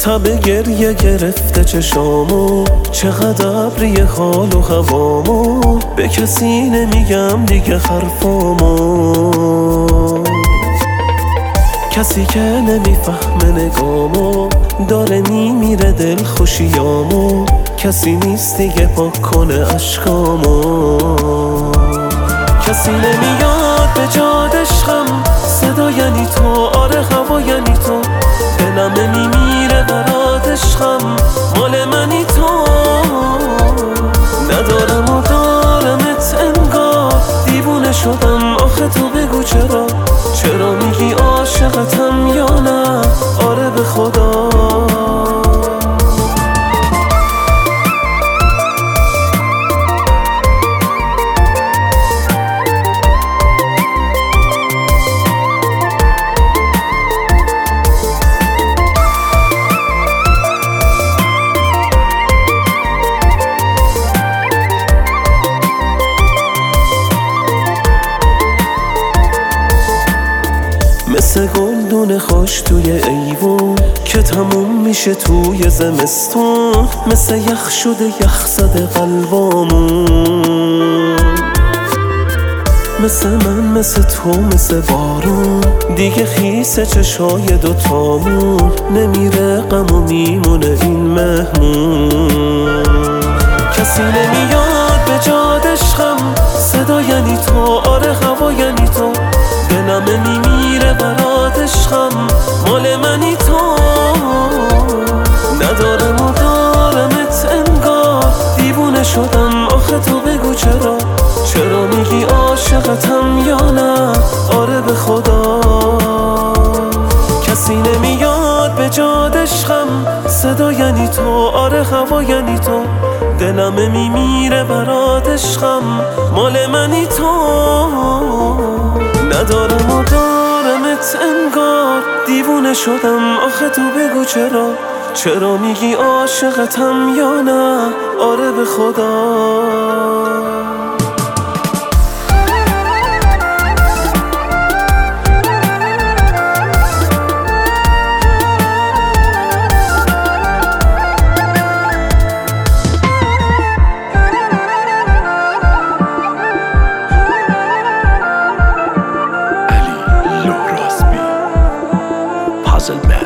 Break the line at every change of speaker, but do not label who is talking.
تب گریه گرفته چشامو، چقدر ابری حال و هوامو، به کسی نمیگم دیگه حرفامو. کسی که نمیفهمه نگامو، داره میمیره دل خوشیامو، کسی نیست دیگه پاک کنه عشقامو. کسی نمیاد به جاد عشقم، صدا یعنی تو، آره هوا یعنی تو، دلم نمیمیره برات عشقم، مال منی تو. ندارم و دارمت انگار، دیوونه شدم آخه تو بگو چرا، چرا میگی عاشقتم یا نه، آره به خدا. مثل گلدون خوش توی ایوون که تموم میشه توی زمستون، مثل یخ شده یخ زده قلبامون. مثل من مثل تو مثل بارون، دیگه خیس چشای دوتامون، نمیره غم و میمونه این مهمون. کسی نمیاد به جاد عشقم، صدا یعنی تو، آره هوا یعنی تو، دلم نمیمیره برات عشقم، مال منی تو. ندارم و دارمت انگار، دیوونه شدم آخه تو بگو چرا، چرا میگی عاشقتم یا نه، آره به خدا. کسی نمیاد به جاد عشقم، صدا یعنی تو، آره هوا یعنی تو، دلم میمیره برات عشقم، مال منی تو. ندارم و دارمت انگار، دیوونه شدم آخه تو بگو چرا، چرا میگی عاشقتم یا نه، آره به خدا.
Puzzle Man.